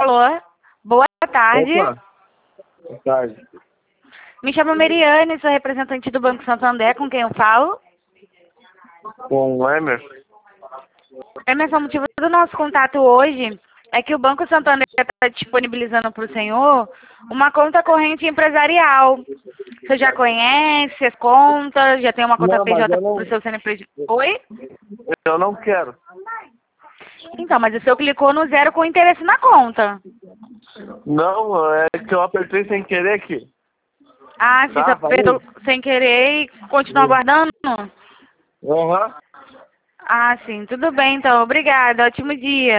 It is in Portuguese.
Alô? Boa tarde. Opa, boa tarde. Me chamo Meriane, sou representante do Banco Santander, com quem eu falo. Com o Emer? Emerson, o motivo do nosso contato hoje é que o Banco Santander está disponibilizando para o senhor uma conta corrente empresarial. Você já conhece as contas? Já tem uma conta Não, mas PJ eu não, para o seu CNPJ? Oi? eu não quero. Então, mas o senhor clicou no zero com interesse na conta. Não, é que eu apertei sem querer aqui. Ah, sim, você Tá, apertou falei? sem querer e continua aguardando? Aham. Ah, sim, tudo bem então. Obrigada, ótimo dia.